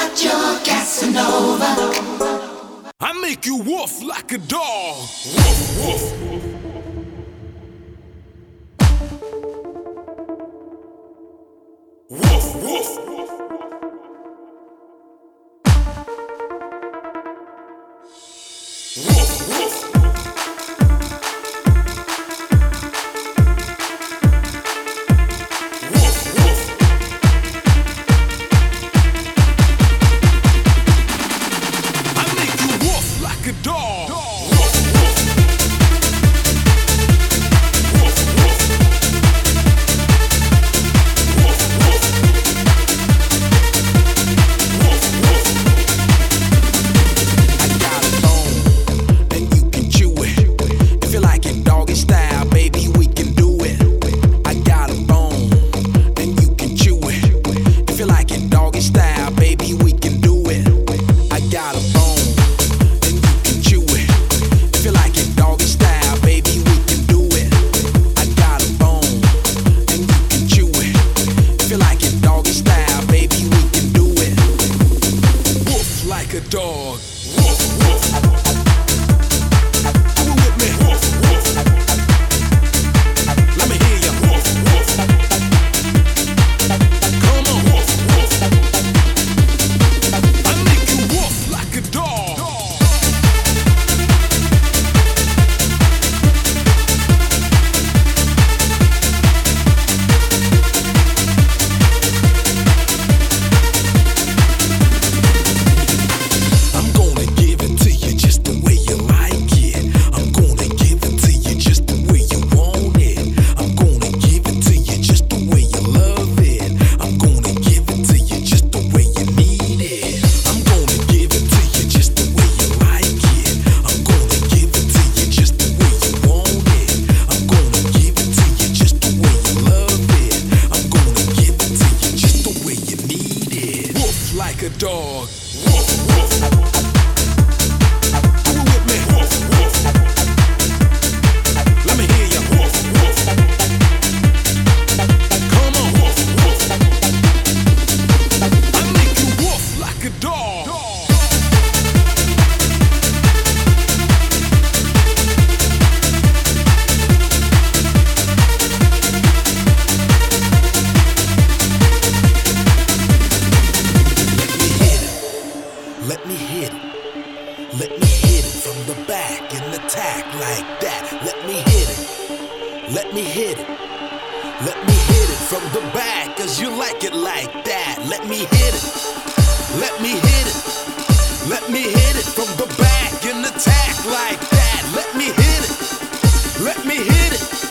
but you're Casanova. I make you woof like a dog. Woof, woof. Woof, woof. Woof, woof. Like a dog. Woof, woof. You with me? Woof, woof. Let me hear you. Woof, woof. Come on. Woof, woof. I make you woof like a dog. Let me hit it. Let me hit it from the back and attack like that. Let me hit it. Let me hit it. Let me hit it from the back, cause you like it like that. Let me hit it. Let me hit it. Let me hit it from the back and attack like that. Let me hit it. Let me hit it.